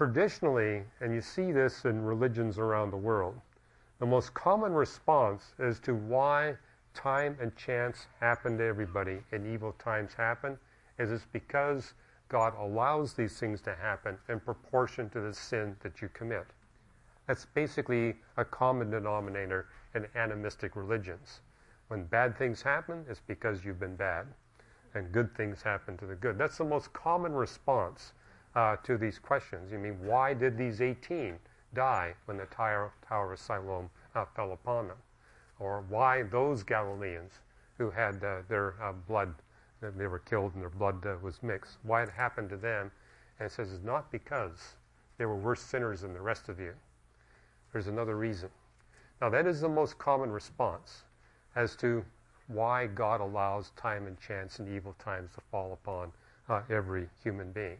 traditionally, and you see this in religions around the world, the most common response as to why time and chance happen to everybody and evil times happen is it's because God allows these things to happen in proportion to the sin that you commit. That's basically a common denominator in animistic religions. When bad things happen, it's because you've been bad, and good things happen to the good. That's the most common response to these questions. You mean, why did these 18 die when the Tower of Siloam fell upon them? Or why those Galileans who had their blood, they were killed and their blood was mixed, why it happened to them? And it says it's not because they were worse sinners than the rest of you. There's another reason. Now that is the most common response as to why God allows time and chance and evil times to fall upon every human being.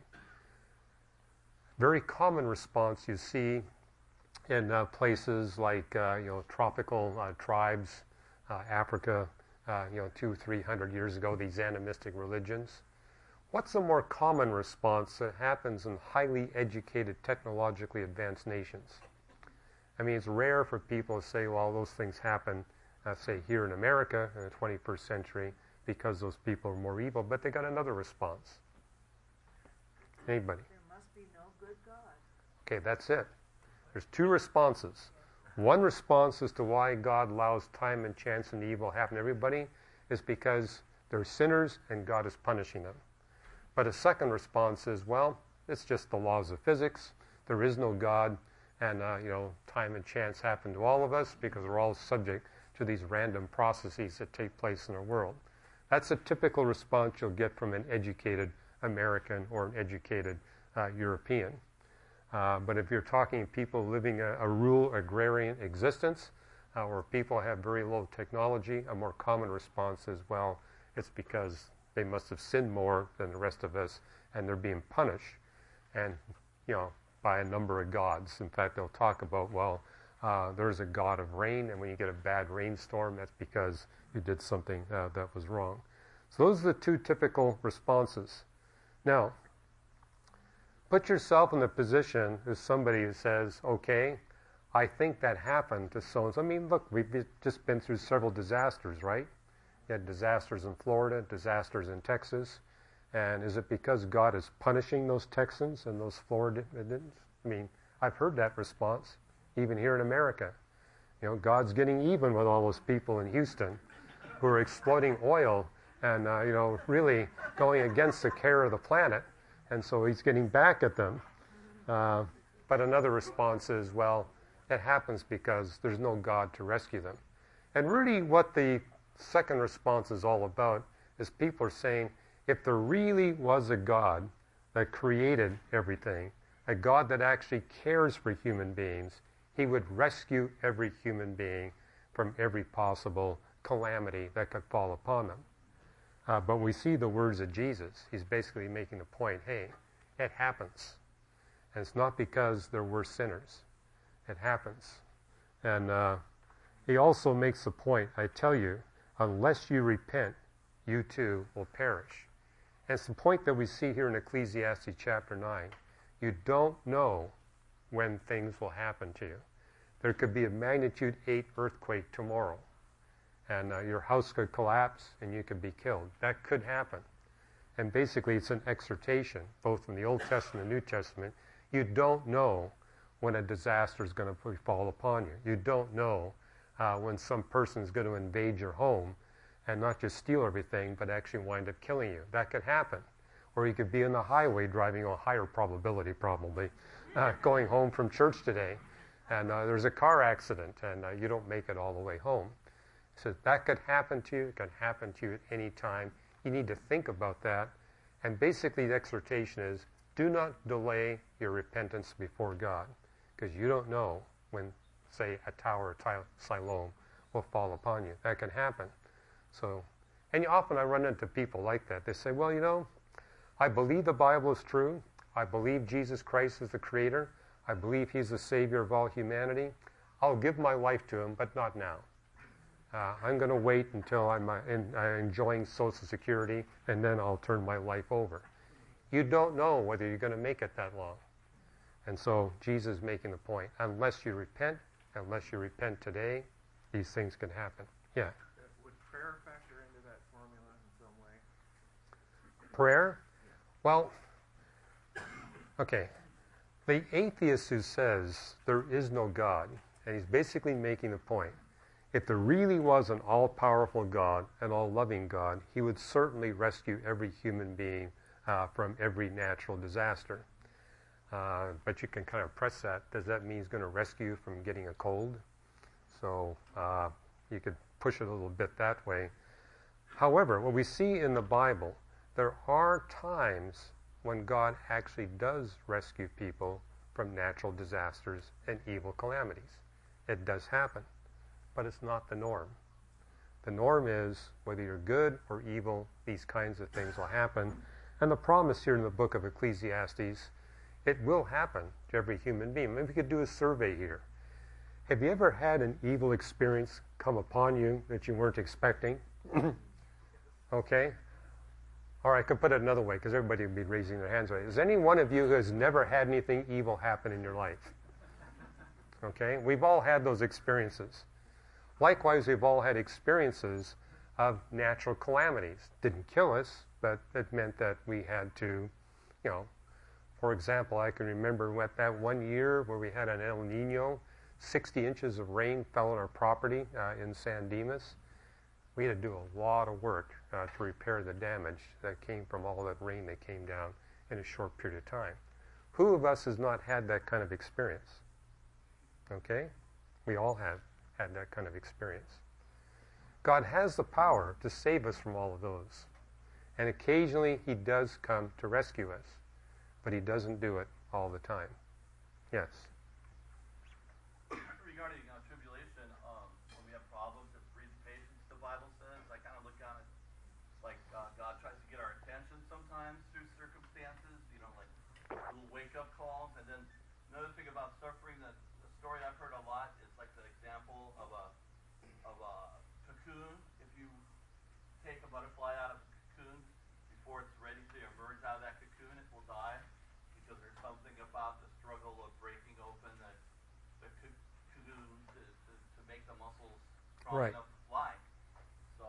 Very common response you see in places like tropical tribes, Africa, 200-300 years ago, these animistic religions. What's a more common response that happens in highly educated, technologically advanced nations? I mean, it's rare for people to say, well, those things happen, say, here in America in the 21st century because those people are more evil, but they got another response. Anybody? There must be no good God. Okay, that's it. There's two responses. One response as to why God allows time and chance and evil happen to everybody is because they're sinners and God is punishing them. But a second response is, well, it's just the laws of physics. There is no God, and time and chance happen to all of us because we're all subject to these random processes that take place in our world. That's a typical response you'll get from an educated American or an educated European. But if you're talking people living a rural agrarian existence where people have very low technology, a more common response is, well, it's because they must have sinned more than the rest of us and they're being punished, and by a number of gods. In fact, they'll talk about, well, there's a god of rain, and when you get a bad rainstorm, that's because you did something that was wrong. So those are the two typical responses. Now, put yourself in the position as somebody who says, okay, I think that happened to so-and-so. I mean, look, we've just been through several disasters, right? You had disasters in Florida, disasters in Texas. And is it because God is punishing those Texans and those Floridans? I mean, I've heard that response, even here in America. God's getting even with all those people in Houston who are exploiting oil and, really going against the care of the planet. And so he's getting back at them. But another response is, well, it happens because there's no God to rescue them. And really what the second response is all about is people are saying, if there really was a God that created everything, a God that actually cares for human beings, he would rescue every human being from every possible calamity that could fall upon them. But we see the words of Jesus. He's basically making the point, hey, it happens. And it's not because there were sinners. It happens. And he also makes the point, I tell you, unless you repent, you too will perish. And it's the point that we see here in Ecclesiastes chapter 9. You don't know when things will happen to you. There could be a magnitude 8 earthquake tomorrow, and your house could collapse and you could be killed. That could happen. And basically it's an exhortation, both in the Old Testament and New Testament. You don't know when a disaster is going to fall upon you. You don't know when some person is going to invade your home and not just steal everything, but actually wind up killing you. That could happen. Or you could be on the highway driving a higher probability, probably, going home from church today, and there's a car accident, and you don't make it all the way home. So that could happen to you. It can happen to you at any time. You need to think about that. And basically the exhortation is, do not delay your repentance before God, because you don't know when, say, a Tower of Siloam will fall upon you. That can happen. So, and often I run into people like that. They say, well, I believe the Bible is true. I believe Jesus Christ is the Creator. I believe He's the Savior of all humanity. I'll give my life to Him, but not now. I'm going to wait until I'm enjoying Social Security, and then I'll turn my life over. You don't know whether you're going to make it that long. And so Jesus is making the point, unless you repent today, these things can happen. Yeah? Would prayer factor into that formula in some way? Prayer? Well, okay. The atheist who says there is no God, and he's basically making the point, if there really was an all-powerful God, an all-loving God, he would certainly rescue every human being from every natural disaster. But you can kind of press that. Does that mean he's going to rescue you from getting a cold? So you could push it a little bit that way. However, what we see in the Bible, there are times when God actually does rescue people from natural disasters and evil calamities. It does happen, but it's not the norm. The norm is, whether you're good or evil, these kinds of things will happen. And the promise here in the book of Ecclesiastes, it will happen to every human being. Maybe we could do a survey here. Have you ever had an evil experience come upon you that you weren't expecting? Okay? All right, I can put it another way because everybody would be raising their hands. Is any one of you who has never had anything evil happen in your life? Okay? We've all had those experiences. Likewise, we've all had experiences of natural calamities. Didn't kill us, but it meant that we had to, for example, I can remember that one year where we had an El Nino, 60 inches of rain fell on our property in San Dimas. We had to do a lot of work to repair the damage that came from all that rain that came down in a short period of time. Who of us has not had that kind of experience? Okay? We all have had that kind of experience. God has the power to save us from all of those. And occasionally he does come to rescue us. But he doesn't do it all the time. Yes? Regarding tribulation, when we have problems, it breeds patience, the Bible says. I kind of look at it like God tries to get our attention sometimes through circumstances, like little wake-up calls. And then another thing about suffering, the story I've heard a lot is like the example of a cocoon. If you take a butterfly out of a cocoon before it's ready to emerge out of that cocoon, it will die because there's something about the struggle of breaking open the cocoon to make the muscles strong enough to fly. So,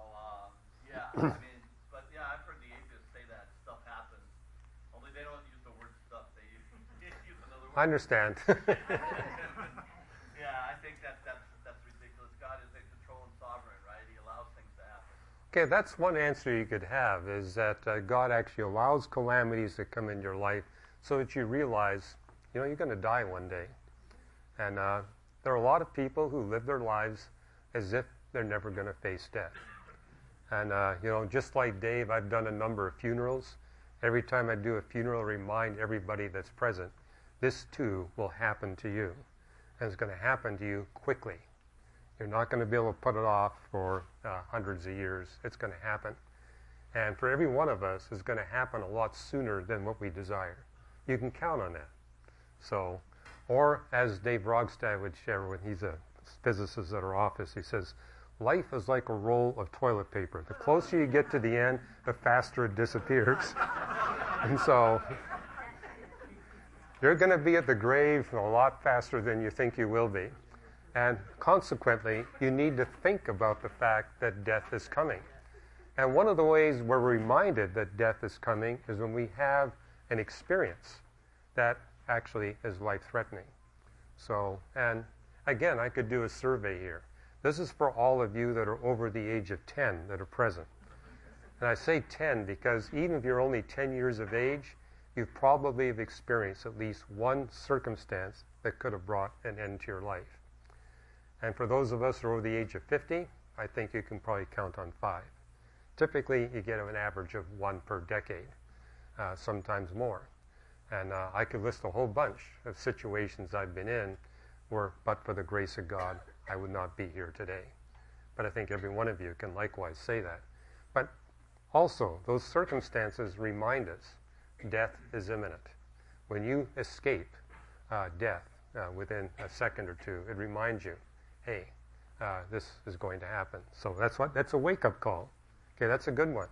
I've heard the atheists say that stuff happens. Only they don't use the word stuff. They use another word. I understand. Yeah, I think that's ridiculous. God is in control and sovereign, right? He allows things to happen. Okay, that's one answer you could have, is that God actually allows calamities to come into your life so that you realize, you're going to die one day. And there are a lot of people who live their lives as if they're never going to face death. And, just like Dave, I've done a number of funerals. Every time I do a funeral, I remind everybody that's present, this too will happen to you. And it's going to happen to you quickly. You're not going to be able to put it off for hundreds of years. It's going to happen. And for every one of us, it's going to happen a lot sooner than what we desire. You can count on that. So, or as Dave Rogstad would share when he's a physicist at our office, he says, life is like a roll of toilet paper. The closer you get to the end, the faster it disappears. And so, you're going to be at the grave a lot faster than you think you will be. And consequently, you need to think about the fact that death is coming. And one of the ways we're reminded that death is coming is when we have an experience that actually is life-threatening. So, and again, I could do a survey here. This is for all of you that are over the age of 10 that are present. And I say 10 because even if you're only 10 years of age, you probably have experienced at least one circumstance that could have brought an end to your life. And for those of us who are over the age of 50, I think you can probably count on 5. Typically, you get an average of 1 per decade, sometimes more. And I could list a whole bunch of situations I've been in where, but for the grace of God, I would not be here today. But I think every one of you can likewise say that. But also, those circumstances remind us death is imminent. When you escape death within a second or two, it reminds you, hey, this is going to happen. So that's a wake-up call. Okay, that's a good one.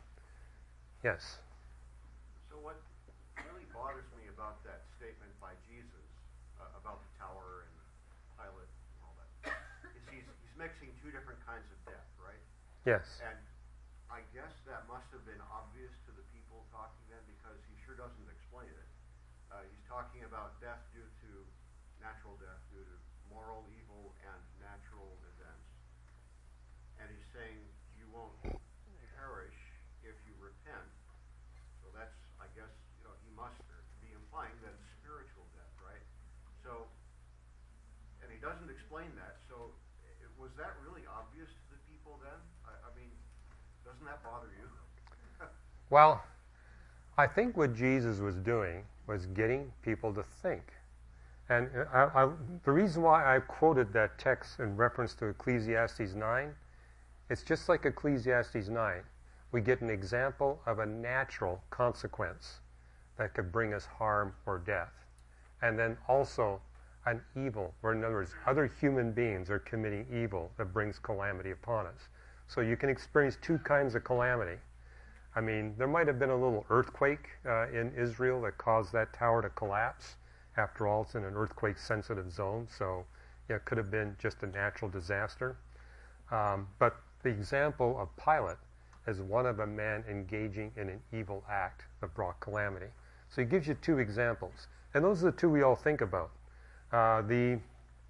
Yes? So what really bothers me about that statement by Jesus about the tower and Pilate and all that, is he's mixing two different kinds of death, right? Yes. And I guess that must have been obvious to the people talking then, because he sure doesn't explain it. He's talking about death due to natural death, due to moral evil and natural events. And he's saying you won't perish if you repent. So that's, I guess, he must be implying that it's spiritual death, right? So, and he doesn't explain that. So, was that really obvious to the people then? I mean, doesn't that bother you? Well, I think what Jesus was doing was getting people to think. And the reason why I quoted that text in reference to Ecclesiastes 9, it's just like Ecclesiastes 9. We get an example of a natural consequence that could bring us harm or death. And then also an evil, or in other words, other human beings are committing evil that brings calamity upon us. So you can experience two kinds of calamity. I mean, there might have been a little earthquake in Israel that caused that tower to collapse. After all, it's in an earthquake-sensitive zone, so it could have been just a natural disaster. But the example of Pilate is one of a man engaging in an evil act that brought calamity. So he gives you two examples, and those are the two we all think about. The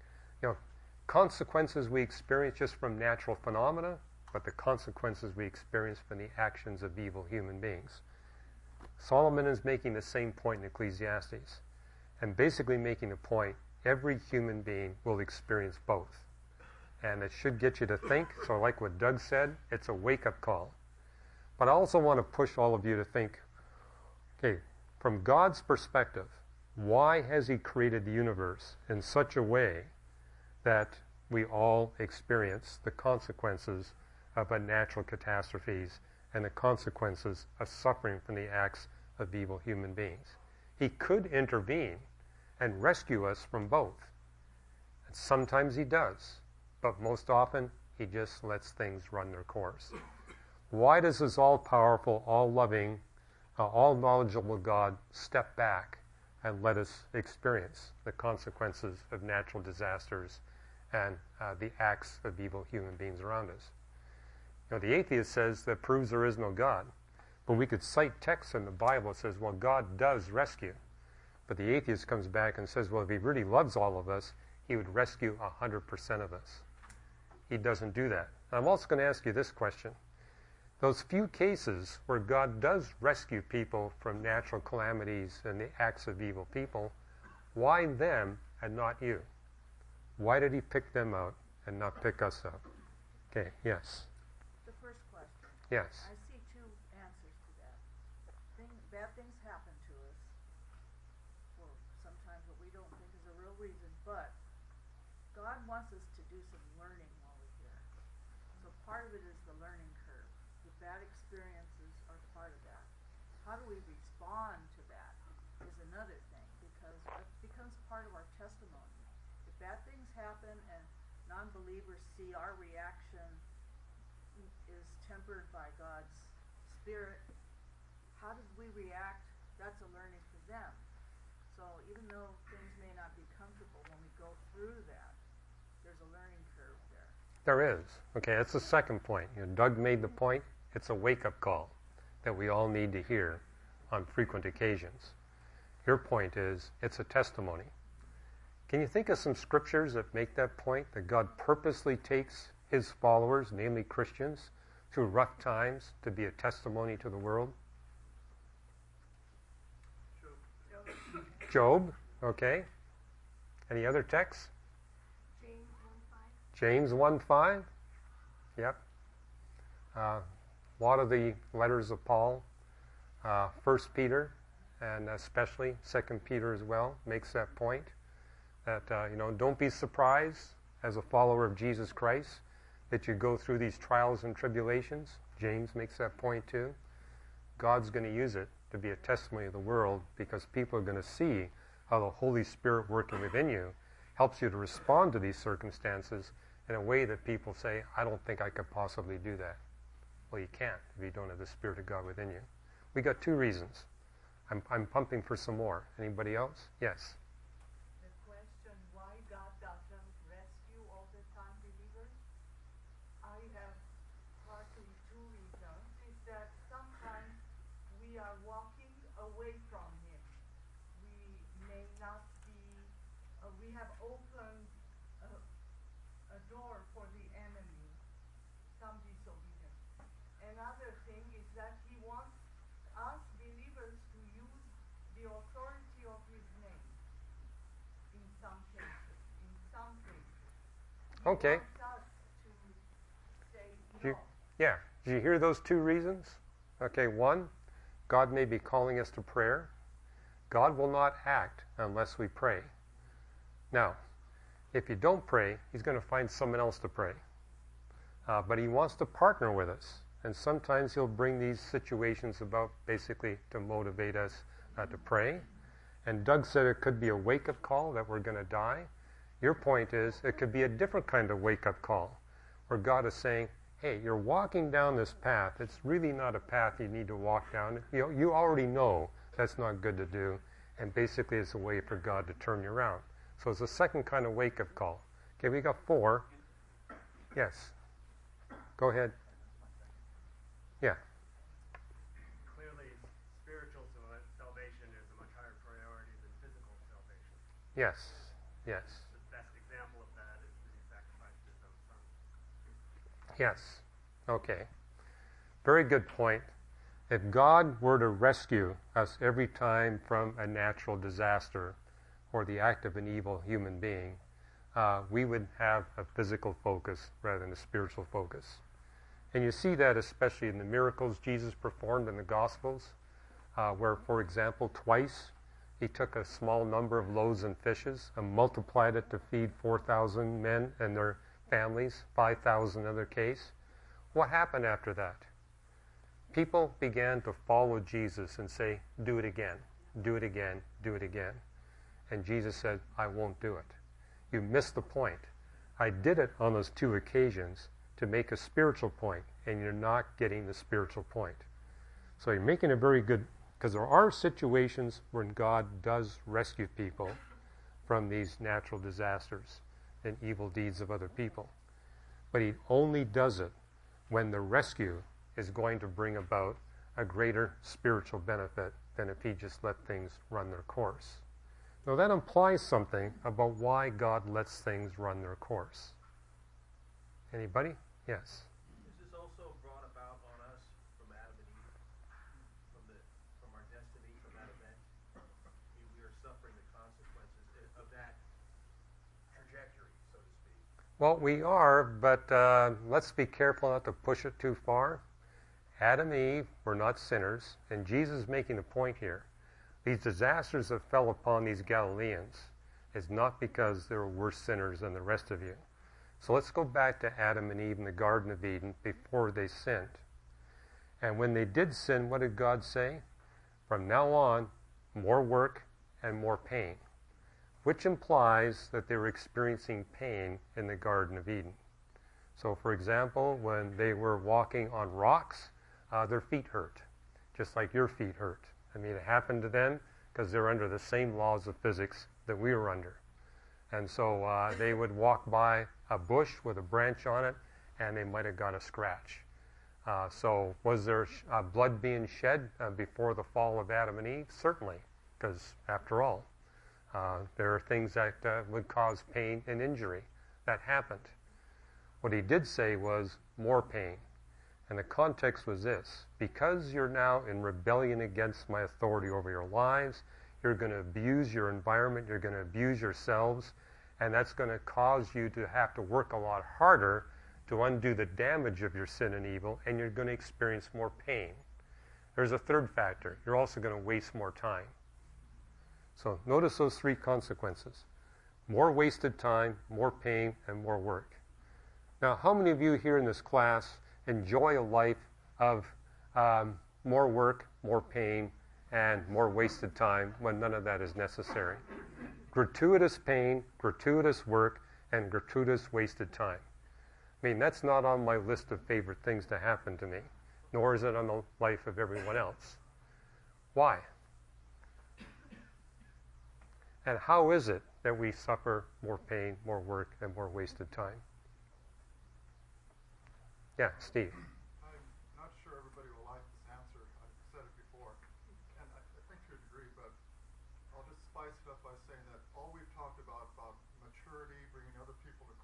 consequences we experience just from natural phenomena, but the consequences we experience from the actions of evil human beings. Solomon is making the same point in Ecclesiastes, and basically making the point, every human being will experience both. And it should get you to think. So like what Doug said, it's a wake-up call. But I also want to push all of you to think, okay, from God's perspective, why has he created the universe in such a way that we all experience the consequences of natural catastrophes and the consequences of suffering from the acts of evil human beings? He could intervene and rescue us from both. And sometimes he does, but most often he just lets things run their course. Why does this all-powerful, all-loving, all-knowledgeable God step back and let us experience the consequences of natural disasters and the acts of evil human beings around us? The atheist says that proves there is no God. But we could cite texts in the Bible that says, well, God does rescue. But the atheist comes back and says, well, if he really loves all of us, he would rescue 100% of us. He doesn't do that. And I'm also going to ask you this question. Those few cases where God does rescue people from natural calamities and the acts of evil people, why them and not you? Why did he pick them out and not pick us up? Okay, yes. The first question. Yes. I see two answers to that. Bad things happen to us for sometimes what we don't think is a real reason, but God wants us to do some learning while we're here. So part of it is the learning curve. The bad experiences are part of that. How do we respond to that is another thing, because it becomes part of our testimony. If bad things happen and non-believers see our reaction is tempered by God's Spirit, how did we react? That's a learning for them. So even though things may not be comfortable, when we go through that, there's a learning curve there. There is. Okay, that's the second point. Doug made the point. It's a wake-up call that we all need to hear on frequent occasions. Your point is, it's a testimony. Can you think of some scriptures that make that point, that God purposely takes his followers, namely Christians, through rough times to be a testimony to the world? Job, okay. Any other texts? James 1:5. Yep. A lot of the letters of Paul, 1 Peter, and especially 2 Peter as well, makes that point. That, don't be surprised as a follower of Jesus Christ that you go through these trials and tribulations. James makes that point too. God's going to use it to be a testimony of the world, because people are going to see how the Holy Spirit working within you helps you to respond to these circumstances in a way that people say, I don't think I could possibly do that. Well, you can't if you don't have the Spirit of God within you. We got two reasons. I'm pumping for some more. Anybody else? Yes. The question have opened a door for the enemy, some disobedience. Another thing is that he wants us believers to use the authority of his name in some cases. He Okay. wants us to say You- no. Yeah. Did you hear those two reasons? Okay, one, God may be calling us to prayer. God will not act unless we pray. Now, if you don't pray, he's going to find someone else to pray. But he wants to partner with us. And sometimes he'll bring these situations about basically to motivate us to pray. And Doug said it could be a wake-up call that we're going to die. Your point is it could be a different kind of wake-up call where God is saying, hey, you're walking down this path. It's really not a path you need to walk down. You already know that's not good to do. And basically it's a way for God to turn you around. So it's a second kind of wake-up call. Okay, we got 4. Yes. Go ahead. Yeah. Clearly, spiritual salvation is a much higher priority than physical salvation. Yes. Yes. The best example of that is when he sacrificed his own son. Yes. Okay. Very good point. If God were to rescue us every time from a natural disaster or the act of an evil human being, we would have a physical focus rather than a spiritual focus. And you see that especially in the miracles Jesus performed in the Gospels, where, for example, twice he took a small number of loaves and fishes and multiplied it to feed 4,000 men and their families, 5,000 in other case. What happened after that? People began to follow Jesus and say, do it again, do it again, do it again. And Jesus said, I won't do it. You missed the point. I did it on those 2 occasions to make a spiritual point, and you're not getting the spiritual point. So you're making a very good, because there are situations when God does rescue people from these natural disasters and evil deeds of other people. But he only does it when the rescue is going to bring about a greater spiritual benefit than if he just let things run their course. Now that implies something about why God lets things run their course. Anybody? Yes. Is this also brought about on us from Adam and Eve, from our destiny, from that event? We are suffering the consequences of that trajectory, so to speak. Well, we are, but let's be careful not to push it too far. Adam and Eve were not sinners, and Jesus is making a point here. These disasters that fell upon these Galileans is not because they were worse sinners than the rest of you. So let's go back to Adam and Eve in the Garden of Eden before they sinned. And when they did sin, what did God say? From now on, more work and more pain, which implies that they were experiencing pain in the Garden of Eden. So, for example, when they were walking on rocks, their feet hurt, just like your feet hurt. I mean, it happened to them because they're under the same laws of physics that we were under. And so they would walk by a bush with a branch on it, and they might have got a scratch. So was there blood being shed before the fall of Adam and Eve? Certainly, because after all, there are things that would cause pain and injury. That happened. What he did say was more pain. And the context was this: because you're now in rebellion against my authority over your lives, you're going to abuse your environment, you're going to abuse yourselves, and that's going to cause you to have to work a lot harder to undo the damage of your sin and evil, and you're going to experience more pain. There's a third factor. You're also going to waste more time. So notice those 3 consequences: more wasted time, more pain, and more work. Now, how many of you here in this class enjoy a life of more work, more pain, and more wasted time when none of that is necessary? Gratuitous pain, gratuitous work, and gratuitous wasted time. I mean, that's not on my list of favorite things to happen to me, nor is it on the life of everyone else. Why? And how is it that we suffer more pain, more work, and more wasted time? Yeah, Steve. I'm not sure everybody will like this answer. I've said it before, and I think to a degree, but I'll just spice it up by saying that all we've talked about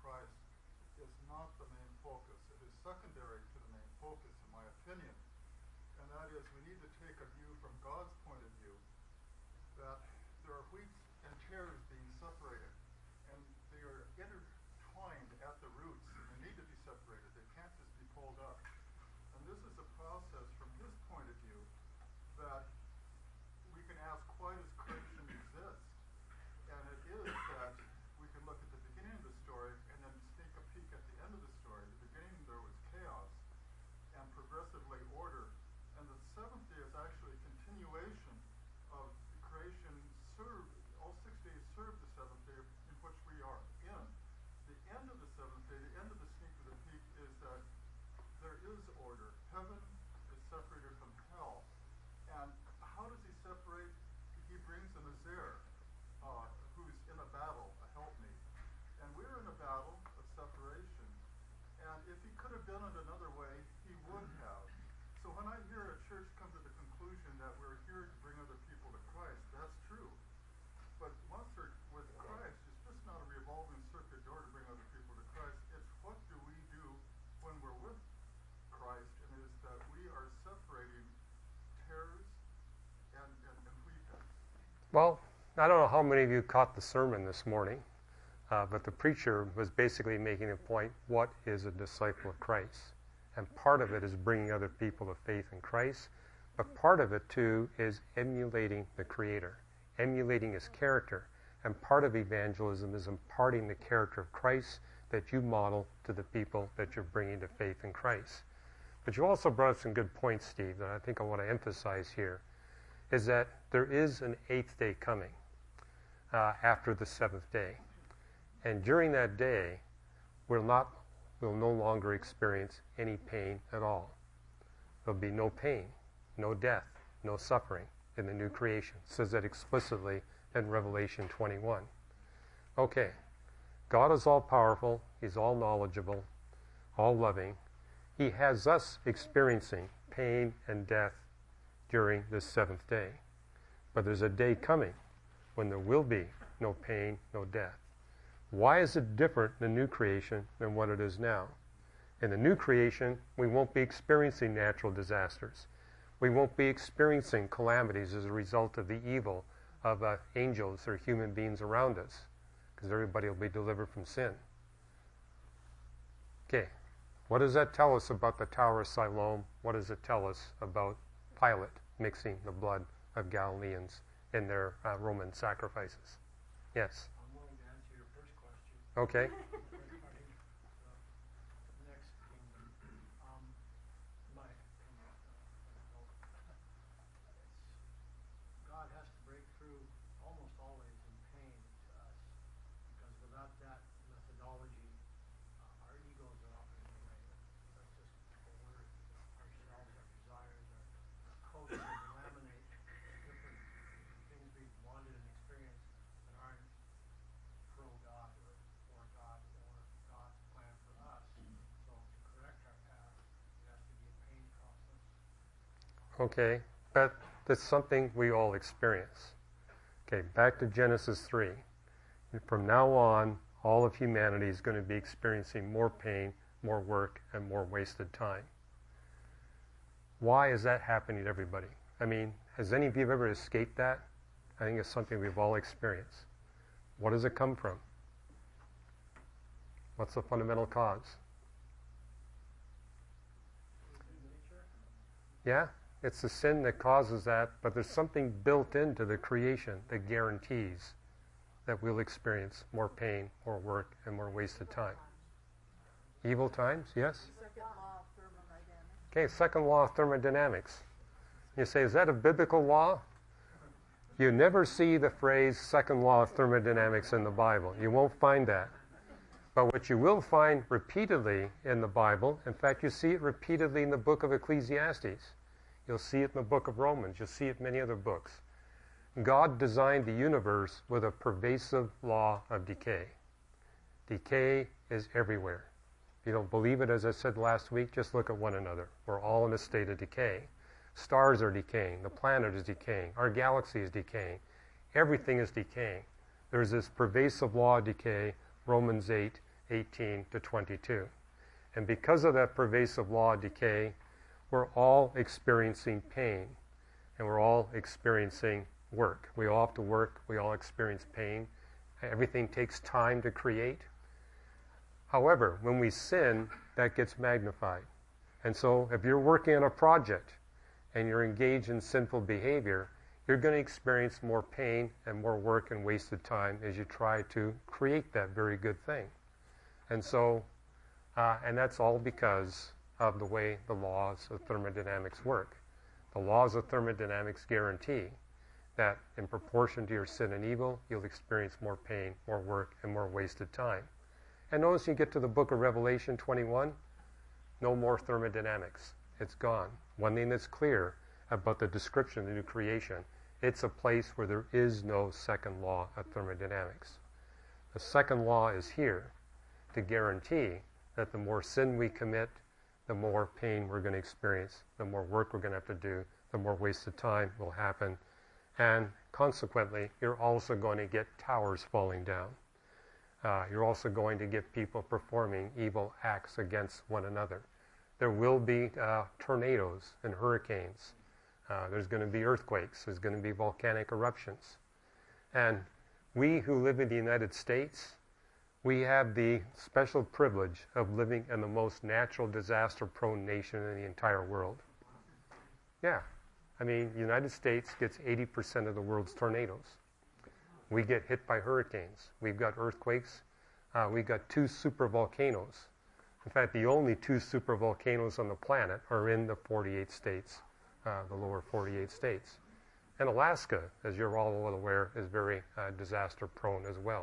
Christ is not the main focus. It is secondary to the main focus, in my opinion. And that is, we need to take a view from God's point of view that there are wheats and tares being separated. And they are intertwined at the roots, and they need to be separated. They can't just be pulled up. And this is a process from his point of view that we can ask, why does creation exist? And it is that we can look at the beginning of the story and then sneak a peek at the end of the story. At the beginning there was chaos and progressively order. And the seventh day is actually a continuation of the creation served. All 6 days served the seventh day in which we are in. The end of the seventh day, the end of the sneak of the peek, is that there is order. Heaven is separated from hell. And how does he separate? He brings a Nazir, who's in a battle, a helpmate. And we're in a battle of separation. And if he could have done it another way, he would have. So when I hear a church come to the conclusion that we're here to bring other people to Christ, that's true. But once they're with Christ, it's just not a revolving circuit door to bring other people to Christ. It's what do we do when we're with Christ, and it is that we are separating tares and wheat heads. Well, I don't know how many of you caught the sermon this morning, but the preacher was basically making a point, what is a disciple of Christ? And part of it is bringing other people to faith in Christ, but part of it too is emulating the Creator, emulating his character. And part of evangelism is imparting the character of Christ that you model to the people that you're bringing to faith in Christ. But you also brought up some good points, Steve, that I think I want to emphasize here, is that there is an 8th day coming after the 7th day. And during that day, we'll no longer experience any pain at all. There'll be no pain, no death, no suffering in the new creation. It says that explicitly in Revelation 21. Okay, God is all powerful, he's all knowledgeable, all loving. He has us experiencing pain and death during this 7th day. But there's a day coming when there will be no pain, no death. Why is it different in the new creation than what it is now? In the new creation, we won't be experiencing natural disasters. We won't be experiencing calamities as a result of the evil of angels or human beings around us, because everybody will be delivered from sin. Okay, what does that tell us about the Tower of Siloam? What does it tell us about Pilate mixing the blood of Galileans in their Roman sacrifices? Yes? I'm willing to answer your first question. Okay. Next kingdom. My opinion, God has to break through almost always in pain to us, because without that methodology, our egos are often in the way. That's just over ourselves, our desires, our coats and laminate different things we've wanted and experienced that aren't pro-God or for God or God's plan for us. So to correct our path, it has to be a pain process. Okay, but that's something we all experience. Okay, back to Genesis 3. From now on, all of humanity is going to be experiencing more pain, more work, and more wasted time. Why is that happening to everybody? I mean, has any of you ever escaped that? I think it's something we've all experienced. What does it come from? What's the fundamental cause? Yeah, it's the sin that causes that, but there's something built into the creation that guarantees that we'll experience more pain, more work, and more wasted time. Evil times, yes? Second law of thermodynamics. Okay, second law of thermodynamics. You say, is that a biblical law? You never see the phrase second law of thermodynamics in the Bible. You won't find that. But what you will find repeatedly in the Bible, in fact, you see it repeatedly in the book of Ecclesiastes. You'll see it in the book of Romans. You'll see it in many other books. God designed the universe with a pervasive law of decay. Decay is everywhere. If you don't believe it, as I said last week, just look at one another. We're all in a state of decay. Stars are decaying. The planet is decaying. Our galaxy is decaying. Everything is decaying. There's this pervasive law of decay, Romans 8, 18 to 22. And because of that pervasive law of decay, we're all experiencing pain, and we're all experiencing work. We all have to work. We all experience pain. Everything takes time to create. However, when we sin, that gets magnified. And so if you're working on a project and you're engaged in sinful behavior, you're going to experience more pain and more work and wasted time as you try to create that very good thing. And so, and that's all because of the way the laws of thermodynamics work. The laws of thermodynamics guarantee that in proportion to your sin and evil, you'll experience more pain, more work, and more wasted time. And notice you get to the book of Revelation 21, no more thermodynamics. It's gone. One thing that's clear about the description of the new creation, it's a place where there is no second law of thermodynamics. The second law is here to guarantee that the more sin we commit, the more pain we're going to experience, the more work we're going to have to do, the more wasted time will happen. And consequently, you're also going to get towers falling down. You're also going to get people performing evil acts against one another. There will be tornadoes and hurricanes. There's going to be earthquakes. There's going to be volcanic eruptions. And we who live in the United States, we have the special privilege of living in the most natural disaster-prone nation in the entire world. Yeah. I mean, the United States gets 80% of the world's tornadoes. We get hit by hurricanes. We've got earthquakes. We've got 2 supervolcanoes. In fact, the only 2 supervolcanoes on the planet are in the 48 states, the lower 48 states. And Alaska, as you're all well aware, is very disaster-prone as well.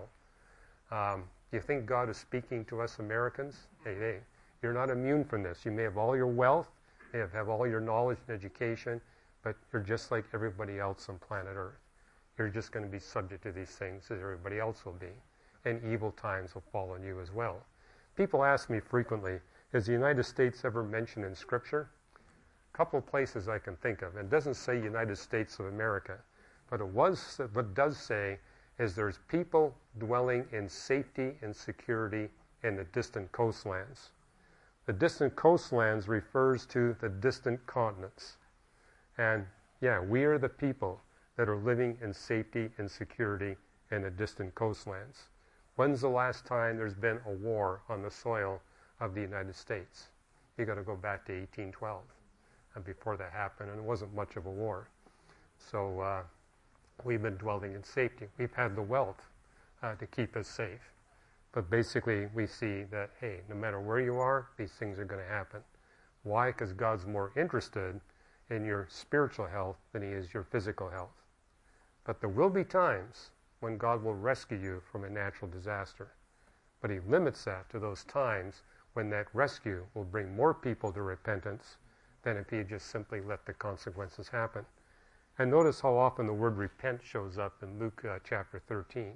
You think God is speaking to us Americans? Hey, you're not immune from this. You may have all your wealth, you may have all your knowledge and education, but you're just like everybody else on planet Earth. You're just going to be subject to these things as everybody else will be. And evil times will fall on you as well. People ask me frequently, is the United States ever mentioned in Scripture? A couple of places I can think of. It doesn't say United States of America, but what does say is there's people dwelling in safety and security in the distant coastlands. The distant coastlands refers to the distant continents. And yeah, we are the people that are living in safety and security in the distant coastlands. When's the last time there's been a war on the soil of the United States? You got to go back to 1812. And before that happened, and it wasn't much of a war. So we've been dwelling in safety. We've had the wealth to keep us safe. But basically, we see that, hey, no matter where you are, these things are going to happen. Why? Because God's more interested in your spiritual health than he is your physical health. But there will be times when God will rescue you from a natural disaster. But he limits that to those times when that rescue will bring more people to repentance than if he had just simply let the consequences happen. And notice how often the word repent shows up in Luke chapter 13.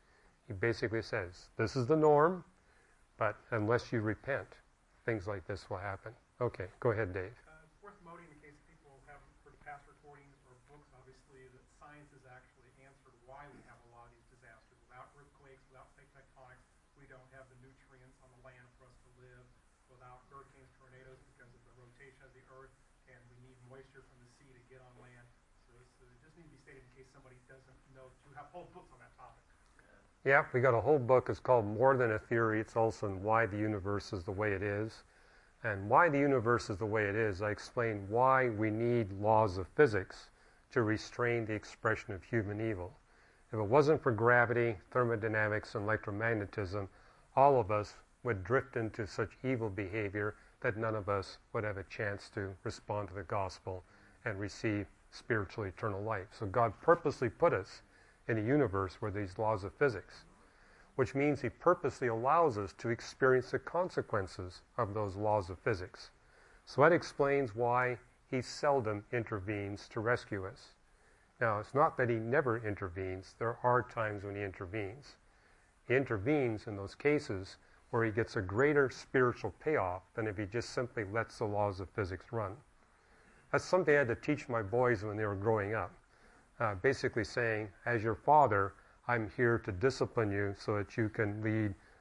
He basically says, this is the norm, but unless you repent, things like this will happen. Okay, go ahead, Dave. It's worth noting in case people haven't heard past recordings or books, obviously, that science has actually answered why we have a lot of these disasters. Without earthquakes, without plate tectonics, we don't have the nutrients on the land for us to live. Without hurricanes, tornadoes, because of the rotation of the earth, and we need moisture from the sea to get on land. So it just needs to be stated in case somebody doesn't know. You have whole books on that topic. Yeah, we got a whole book. It's called More Than a Theory. It's also in Why the Universe is the Way It Is. And why the universe is the way it is, I explain why we need laws of physics to restrain the expression of human evil. If it wasn't for gravity, thermodynamics, and electromagnetism, all of us would drift into such evil behavior that none of us would have a chance to respond to the gospel and receive spiritual eternal life. So God purposely put us in a universe where these laws of physics, which means he purposely allows us to experience the consequences of those laws of physics. So that explains why he seldom intervenes to rescue us. Now, it's not that he never intervenes. There are times when he intervenes. He intervenes in those cases where he gets a greater spiritual payoff than if he just simply lets the laws of physics run. That's something I had to teach my boys when they were growing up. Basically saying, as your father, I'm here to discipline you so that you can lead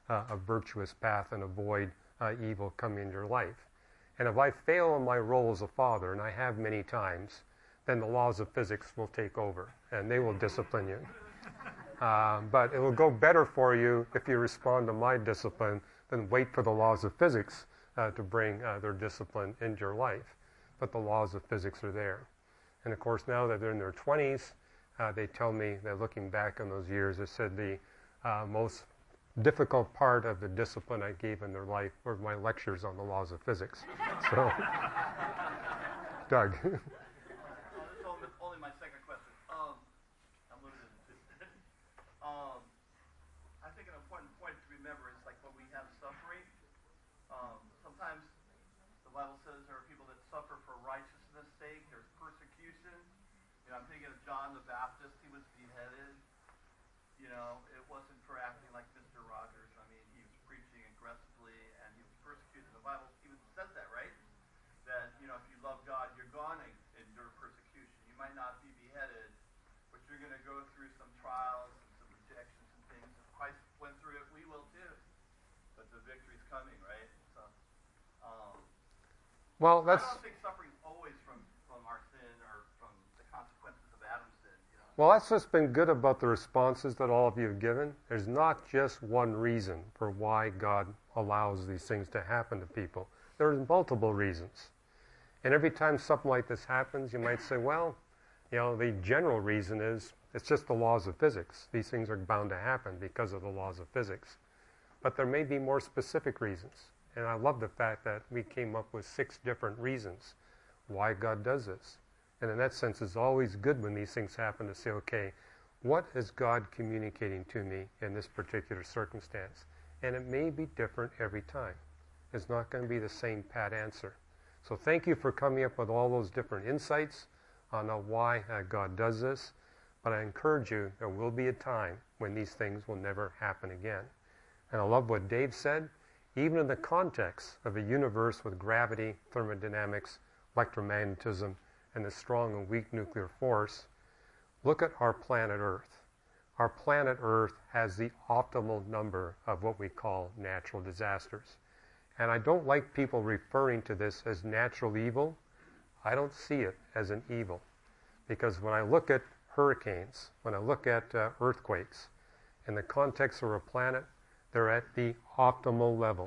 a virtuous path and avoid evil coming into your life. And if I fail in my role as a father, and I have many times, then the laws of physics will take over, and they will discipline you. But it will go better for you if you respond to my discipline than wait for the laws of physics to bring their discipline into your life. But the laws of physics are there. And of course, now that they're in their 20s, they tell me that looking back on those years, they said the most difficult part of the discipline I gave in their life were my lectures on the laws of physics. So, Doug. This is only my second question. I'm limited to two. I think an important point to remember is like when we have suffering, sometimes the Bible says there are people that suffer for righteousness' sake. There's persecution. You know, I'm thinking of John the Baptist. He was beheaded. You know, it wasn't for acting like Mr. Rogers. I mean, he was preaching aggressively, and he was persecuted. The Bible even says that, right? That, you know, if you love God, you're going to endure persecution. You might not be beheaded, but you're going to go through some trials and some rejections and things. If Christ went through it, we will too. But the victory's coming, right? So, well, that's... I don't think suffering's always from our sin or from the consequences of Adam's sin, you know? Well, that's what's been good about the responses that all of you have given. There's not just one reason for why God allows these things to happen to people. There's multiple reasons. And every time something like this happens, you might say, well, you know, the general reason is it's just the laws of physics. These things are bound to happen because of the laws of physics. But there may be more specific reasons. And I love the fact that we came up with 6 different reasons why God does this. And in that sense, it's always good when these things happen to say, okay, what is God communicating to me in this particular circumstance? And it may be different every time. It's not going to be the same pat answer. So thank you for coming up with all those different insights on why God does this. But I encourage you, there will be a time when these things will never happen again. And I love what Dave said. Even in the context of a universe with gravity, thermodynamics, electromagnetism, and the strong and weak nuclear force, look at our planet Earth. Our planet Earth has the optimal number of what we call natural disasters. And I don't like people referring to this as natural evil. I don't see it as an evil. Because when I look at hurricanes, when I look at earthquakes, in the context of our planet, they're at the optimal level.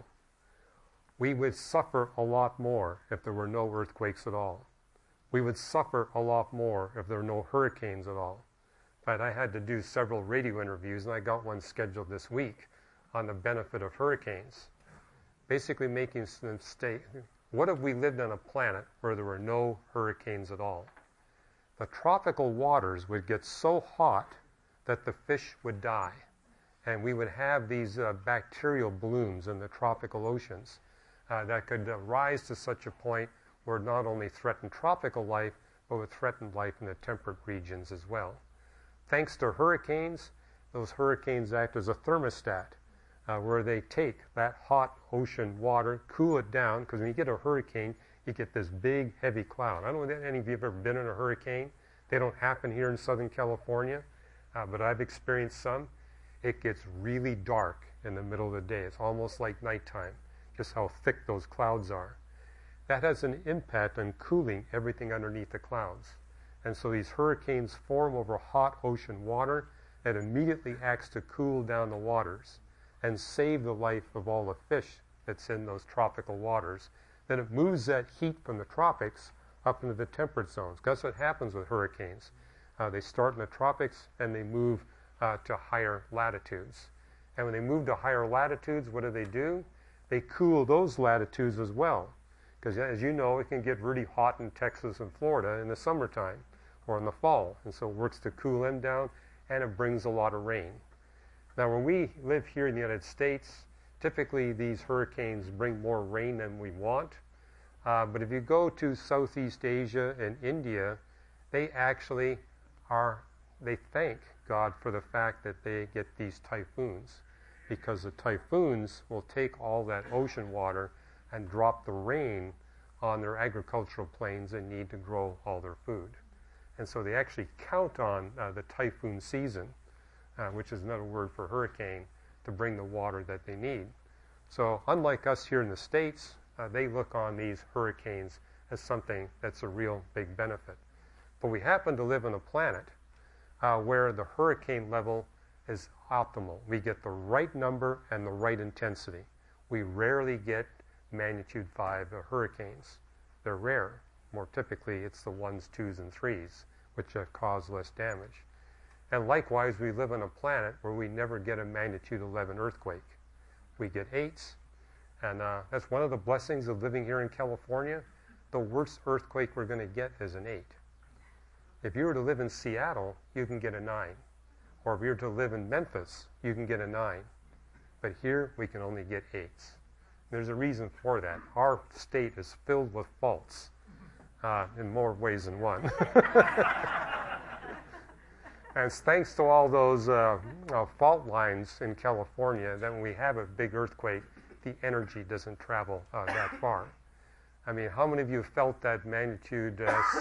We would suffer a lot more if there were no earthquakes at all. We would suffer a lot more if there were no hurricanes at all. In fact, I had to do several radio interviews, and I got one scheduled this week on the benefit of hurricanes. Basically making them state, what if we lived on a planet where there were no hurricanes at all? The tropical waters would get so hot that the fish would die. And we would have these bacterial blooms in the tropical oceans that could rise to such a point where it not only threatened tropical life, but would threaten life in the temperate regions as well. Thanks to hurricanes, those hurricanes act as a thermostat where they take that hot ocean water, cool it down, because when you get a hurricane, you get this big, heavy cloud. I don't know if any of you have ever been in a hurricane. They don't happen here in Southern California, but I've experienced some. It gets really dark in the middle of the day. It's almost like nighttime, just how thick those clouds are. That has an impact on cooling everything underneath the clouds. And so these hurricanes form over hot ocean water that immediately acts to cool down the waters and save the life of all the fish that's in those tropical waters. Then it moves that heat from the tropics up into the temperate zones. That's what happens with hurricanes. They start in the tropics and they move to higher latitudes. And when they move to higher latitudes, what do? They cool those latitudes as well. Because as you know, it can get really hot in Texas and Florida in the summertime or in the fall. And so it works to cool them down, and it brings a lot of rain. Now, when we live here in the United States, typically these hurricanes bring more rain than we want. But if you go to Southeast Asia and India, they actually they thank God for the fact that they get these typhoons, because the typhoons will take all that ocean water and drop the rain on their agricultural plains and need to grow all their food. And so they actually count on the typhoon season, which is another word for hurricane, to bring the water that they need. So unlike us here in the States, they look on these hurricanes as something that's a real big benefit. But we happen to live on a planet where the hurricane level is optimal. We get the right number and the right intensity. We rarely get magnitude 5 hurricanes. They're rare. More typically, it's the 1s, 2s, and 3s, which cause less damage. And likewise, we live on a planet where we never get a magnitude 11 earthquake. We get 8s, and that's one of the blessings of living here in California. The worst earthquake we're going to get is an 8. If you were to live in Seattle, you can get a 9. Or if you were to live in Memphis, you can get a 9. But here, we can only get 8s. There's a reason for that. Our state is filled with faults in more ways than one. And it's thanks to all those fault lines in California that when we have a big earthquake, the energy doesn't travel that far. I mean, how many of you felt that magnitude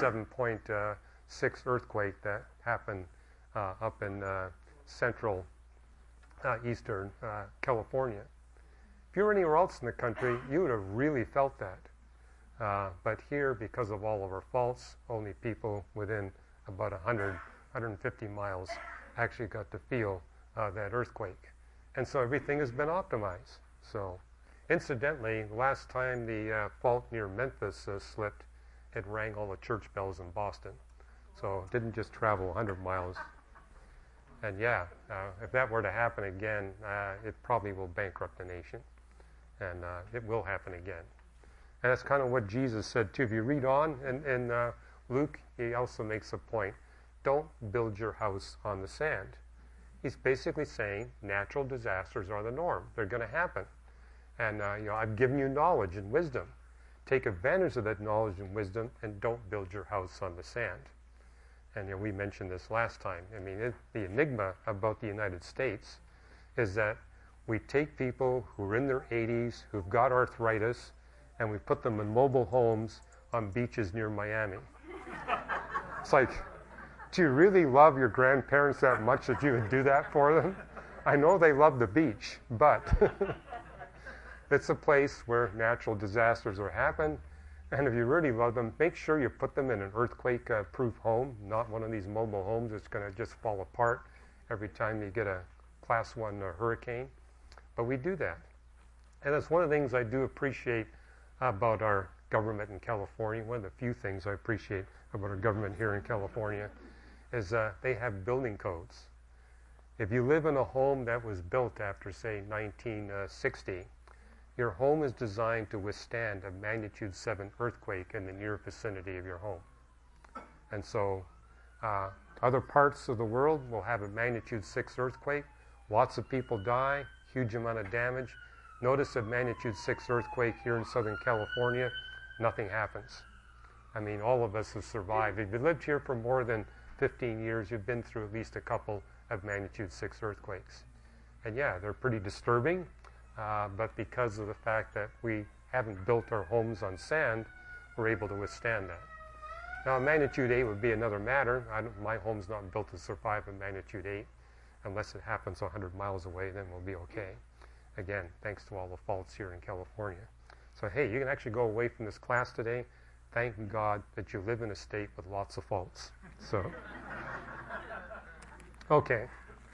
7.6 earthquake that happened up in central eastern California? If you were anywhere else in the country, you would have really felt that. But here, because of all of our faults, only people within about 150 miles actually got to feel that earthquake. And so everything has been optimized. So incidentally, last time the fault near Memphis slipped, it rang all the church bells in Boston. So it didn't just travel 100 miles. And yeah, if that were to happen again, it probably will bankrupt the nation. And it will happen again. And that's kind of what Jesus said too. If you read on in Luke, he also makes a point. Don't build your house on the sand. He's basically saying natural disasters are the norm. They're going to happen. And I've given you knowledge and wisdom. Take advantage of that knowledge and wisdom and don't build your house on the sand. And we mentioned this last time. I mean, the enigma about the United States is that we take people who are in their 80s, who've got arthritis, and we put them in mobile homes on beaches near Miami. It's like, do you really love your grandparents that much that you would do that for them? I know they love the beach, but it's a place where natural disasters will happen. And if you really love them, make sure you put them in an earthquake-proof home, not one of these mobile homes that's going to just fall apart every time you get a Class 1 hurricane. But we do that. And that's one of the things I do appreciate about our government in California. One of the few things I appreciate about our government here in California is they have building codes. If you live in a home that was built after, say, 1960, your home is designed to withstand a magnitude 7 earthquake in the near vicinity of your home. And so other parts of the world will have a magnitude 6 earthquake. Lots of people die, huge amount of damage. Notice a magnitude 6 earthquake here in Southern California, nothing happens. I mean, all of us have survived. If you've lived here for more than 15 years, you've been through at least a couple of magnitude 6 earthquakes. And yeah, they're pretty disturbing, but because of the fact that we haven't built our homes on sand, we're able to withstand that. Now, a magnitude 8 would be another matter. My home's not built to survive a magnitude 8. Unless it happens 100 miles away, then we'll be okay. Again, thanks to all the faults here in California. So hey, you can actually go away from this class today. Thank God that you live in a state with lots of faults. So, okay.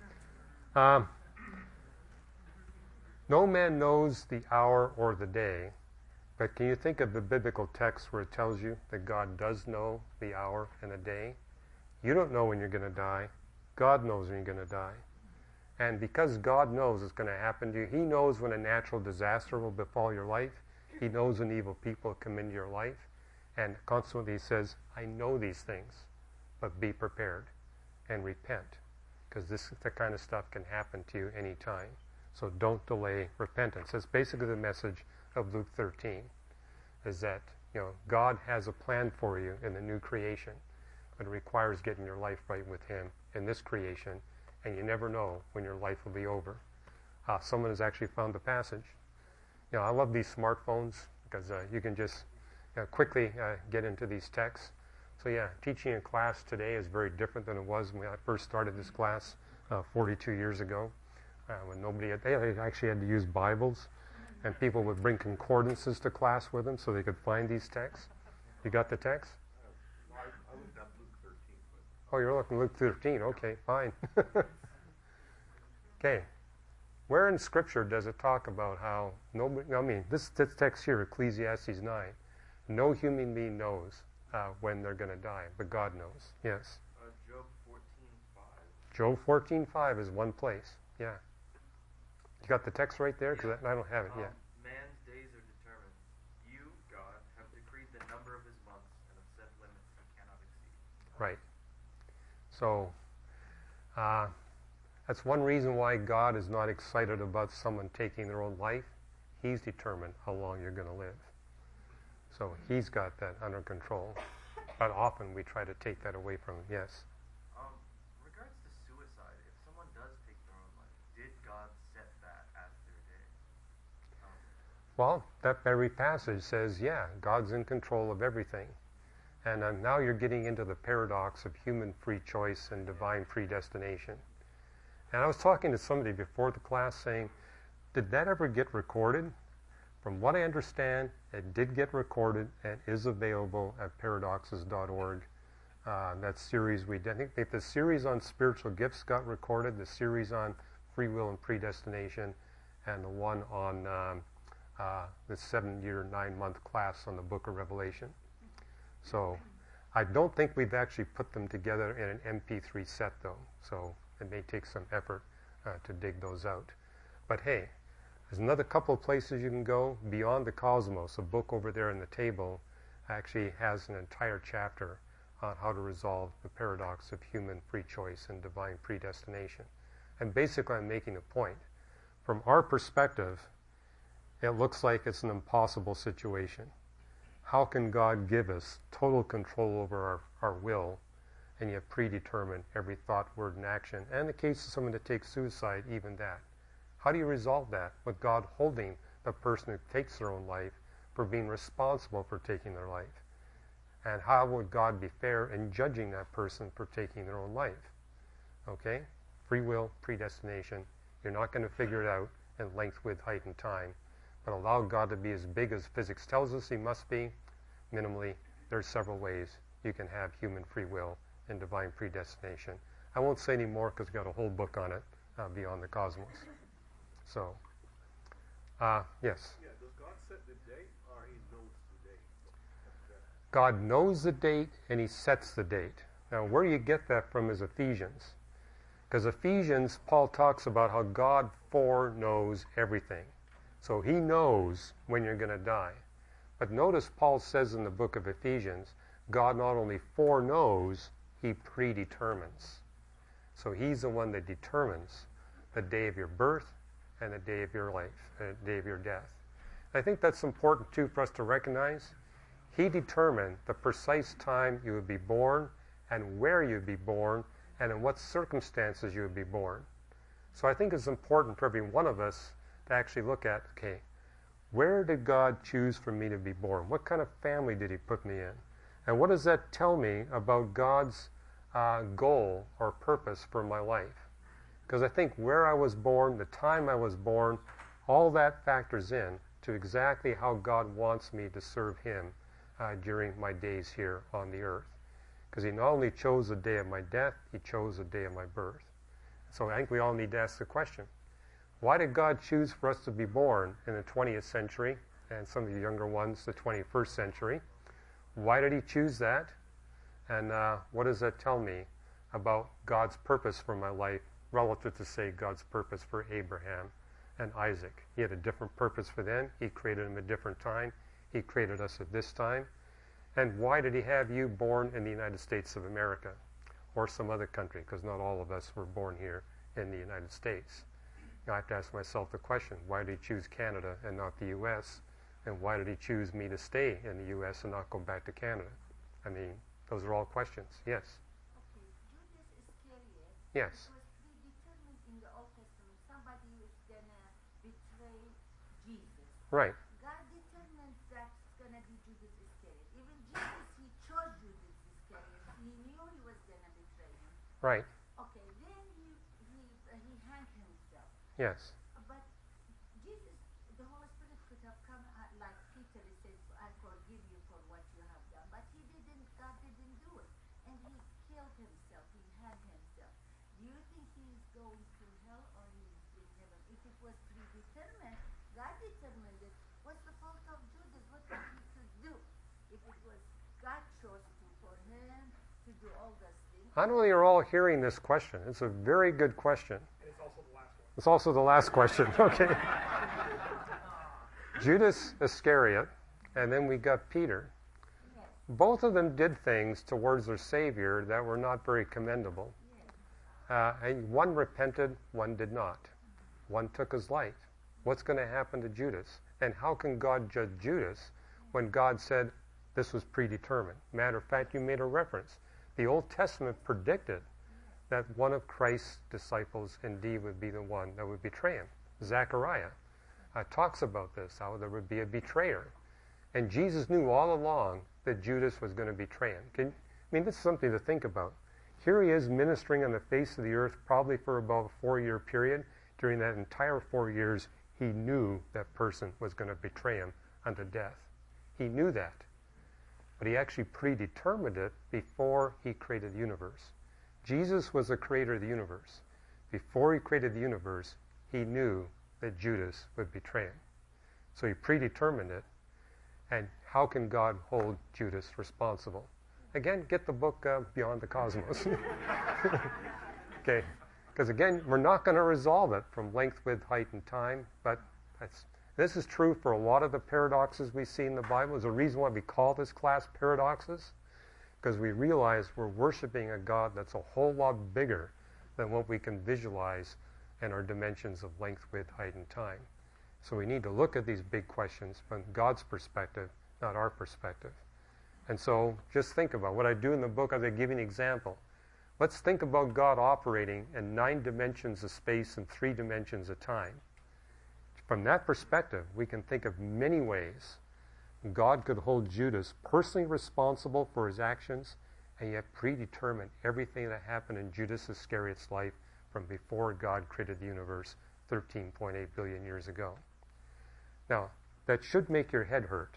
No man knows the hour or the day, but can you think of the biblical text where it tells you that God does know the hour and the day? You don't know when you're going to die. God knows when you're going to die. And because God knows it's going to happen to you, He knows when a natural disaster will befall your life. He knows when evil people come into your life. And consequently, He says, I know these things, but be prepared and repent. Because the kind of stuff can happen to you anytime. So don't delay repentance. That's basically the message of Luke 13, is that God has a plan for you in the new creation, but it requires getting your life right with Him in this creation, and you never know when your life will be over. Someone has actually found the passage. I love these smartphones because you can just quickly get into these texts. So yeah, teaching in class today is very different than it was when I first started this class 42 years ago. when they actually had to use Bibles, and people would bring concordances to class with them so they could find these texts. You got the text? I looked up Luke 13. But Oh, you're looking at Luke 13. Okay, fine. Okay. Where in Scripture does it talk about how nobody, I mean, this text here, Ecclesiastes 9, no human being knows when they're going to die, but God knows. Yes. Job 14:5. Job 14:5 is one place. Yeah. You got the text right there? Because I don't have it yet. Man's days are determined. You, God, have decreed the number of his months and have set limits he cannot exceed. Right. So, that's one reason why God is not excited about someone taking their own life. He's determined how long you're going to live. So He's got that under control. But often we try to take that away from Him. Yes? Regards to suicide, if someone does take their own life, did God set that as their day? Well, that very passage says, yeah, God's in control of everything. And now you're getting into the paradox of human free choice and divine predestination. And I was talking to somebody before the class saying, did that ever get recorded? From what I understand, it did get recorded and is available at paradoxes.org. That series I think the series on spiritual gifts got recorded, the series on free will and predestination, and the one on the 7-year, 9-month class on the Book of Revelation. So I don't think we've actually put them together in an MP3 set, though. So it may take some effort to dig those out. But hey, there's another couple of places you can go. Beyond the Cosmos, a book over there in the table, actually has an entire chapter on how to resolve the paradox of human free choice and divine predestination. And basically I'm making a point. From our perspective, it looks like it's an impossible situation. How can God give us total control over our will, and yet predetermine every thought, word, and action? And in the case of someone that takes suicide, even that. How do you resolve that with God holding the person who takes their own life for being responsible for taking their life? And how would God be fair in judging that person for taking their own life? Okay? Free will, predestination. You're not going to figure it out in length, width, height, and time. But allow God to be as big as physics tells us He must be. Minimally, there's several ways you can have human free will and divine predestination. I won't say any more because we've got a whole book on it, Beyond the Cosmos. So, yes? Yeah, does God set the date or He knows the date? God knows the date and He sets the date. Now, where you get that from is Ephesians. Because Ephesians, Paul talks about how God foreknows everything. So He knows when you're going to die. But notice Paul says in the book of Ephesians, God not only foreknows, He predetermines. So He's the one that determines the day of your birth and the day of your life, the day of your death. I think that's important too for us to recognize. He determined the precise time you would be born and where you'd be born and in what circumstances you would be born. So I think it's important for every one of us to actually look at, okay, where did God choose for me to be born? What kind of family did He put me in? And what does that tell me about God's goal or purpose for my life? Because I think where I was born, the time I was born, all that factors in to exactly how God wants me to serve Him during my days here on the earth. Because He not only chose the day of my death, He chose the day of my birth. So I think we all need to ask the question, why did God choose for us to be born in the 20th century, and some of the younger ones, the 21st century? Why did He choose that? And what does that tell me about God's purpose for my life relative to, say, God's purpose for Abraham and Isaac? He had a different purpose for them. He created them at a different time. He created us at this time. And why did He have you born in the United States of America or some other country? Because not all of us were born here in the United States. I have to ask myself the question, why did He choose Canada and not the U.S.? And why did He choose me to stay in the U.S. and not go back to Canada? I mean, those are all questions. Yes? Okay, Judas Iscariot Yes. was predetermined in the Old Testament. Somebody was going to betray Jesus. Right. God determined that's going to be Judas Iscariot. Even Jesus, He chose Judas Iscariot. He knew He was going to betray Him. Right. Okay, then he hanged himself. Yes. But Jesus, the Holy Spirit could have come like Peter said, I forgive you for what you have done. But he didn't, God didn't do it. And he killed himself, he hanged himself. Do you think he's going to hell or he's in heaven? If it was predetermined, God determined it. What's the fault of Judas? What did he could do? If it was God chose to for him to do all those things. I know you're all hearing this question. It's a very good question. And it's also the last one. It's also the last question. Okay. Judas Iscariot, and then we got Peter. Yes. Both of them did things towards their Savior that were not very commendable. And one repented, one did not. One took his life. What's going to happen to Judas? And how can God judge Judas when God said this was predetermined? Matter of fact, you made a reference. The Old Testament predicted that one of Christ's disciples indeed would be the one that would betray him. Zechariah talks about this, how there would be a betrayer. And Jesus knew all along that Judas was going to betray him. This is something to think about. Here he is ministering on the face of the earth probably for about a 4-year period. During that entire 4 years, he knew that person was going to betray him unto death. He knew that. But he actually predetermined it before he created the universe. Jesus was the creator of the universe. Before he created the universe, he knew that Judas would betray him. So he predetermined it. And how can God hold Judas responsible? Again, get the book Beyond the Cosmos. Okay. Because again, we're not going to resolve it from length, width, height, and time. But this is true for a lot of the paradoxes we see in the Bible. There's a reason why we call this class paradoxes. Because we realize we're worshiping a God that's a whole lot bigger than what we can visualize in our dimensions of length, width, height, and time. So we need to look at these big questions from God's perspective, not our perspective. And so just think about what I do in the book as I give you an example. Let's think about God operating in 9 dimensions of space and 3 dimensions of time. From that perspective, we can think of many ways God could hold Judas personally responsible for his actions and yet predetermine everything that happened in Judas Iscariot's life from before God created the universe 13.8 billion years ago. Now, that should make your head hurt.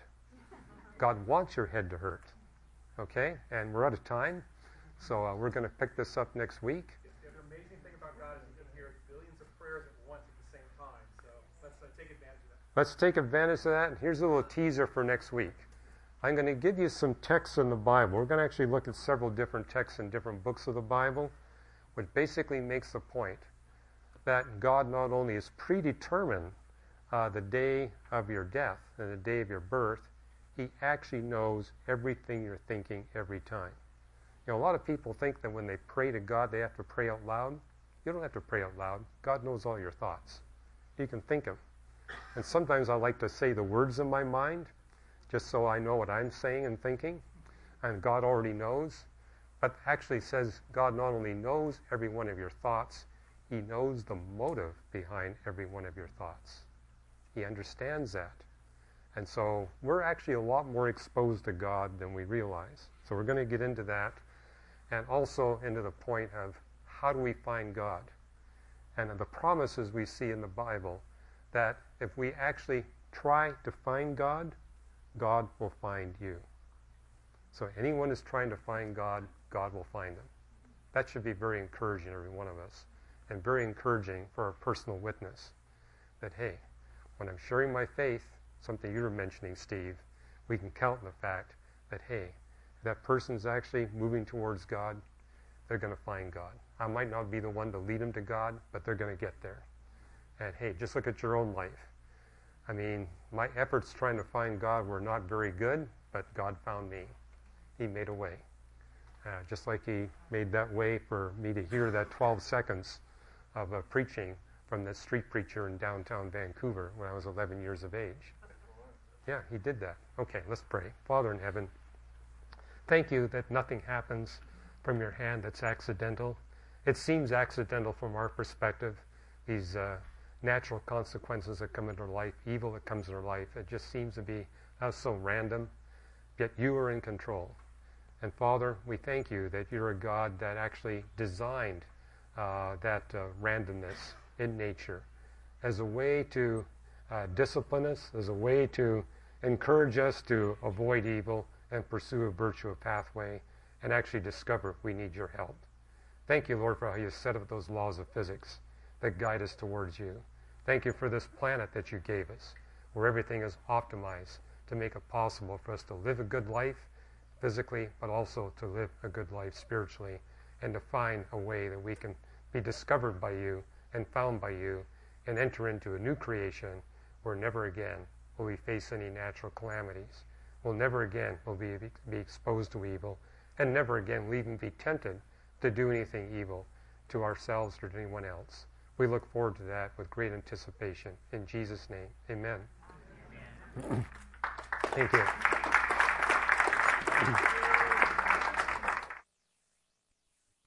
God wants your head to hurt. Okay? And we're out of time, so we're going to pick this up next week. The amazing thing about God is you can hear billions of prayers at once at the same time, so let's take advantage of that. Let's take advantage of that. And here's a little teaser for next week. I'm going to give you some texts in the Bible. We're going to actually look at several different texts in different books of the Bible, which basically makes the point that God not only has predetermined the day of your death and the day of your birth, he actually knows everything you're thinking every time. You know, a lot of people think that when they pray to God, they have to pray out loud. You don't have to pray out loud. God knows all your thoughts. You can think them. And sometimes I like to say the words in my mind, just so I know what I'm saying and thinking. And God already knows. But actually says God not only knows every one of your thoughts, he knows the motive behind every one of your thoughts. He understands that. And so we're actually a lot more exposed to God than we realize. So we're going to get into that, and also into the point of how do we find God? And the promises we see in the Bible that if we actually try to find God, God will find you. So anyone who's trying to find God, God will find them. That should be very encouraging to every one of us, and very encouraging for our personal witness. That, hey, when I'm sharing my faith, something you were mentioning, Steve, we can count on the fact that, hey, that person's actually moving towards God, they're going to find God. I might not be the one to lead them to God, but they're going to get there. And hey, just look at your own life. I mean, my efforts trying to find God were not very good, but God found me. He made a way. Just like he made that way for me to hear that 12 seconds of preaching from the street preacher in downtown Vancouver when I was 11 years of age. Yeah, he did that. Okay, let's pray. Father in heaven, thank you that nothing happens from your hand that's accidental. It seems accidental from our perspective. These natural consequences that come into our life, evil that comes in our life, it just seems to be so random. Yet you are in control. And Father, we thank you that you're a God that actually designed that randomness in nature, as a way to discipline us, as a way to encourage us to avoid evil and pursue a virtuous pathway and actually discover we need your help. Thank you, Lord, for how you set up those laws of physics that guide us towards you. Thank you for this planet that you gave us, where everything is optimized to make it possible for us to live a good life physically, but also to live a good life spiritually, and to find a way that we can be discovered by you and found by you and enter into a new creation where never again will we face any natural calamities. We'll never again will be exposed to evil, and never again will even be tempted to do anything evil to ourselves or to anyone else. We look forward to that with great anticipation. In Jesus' name, amen. Amen. Thank you.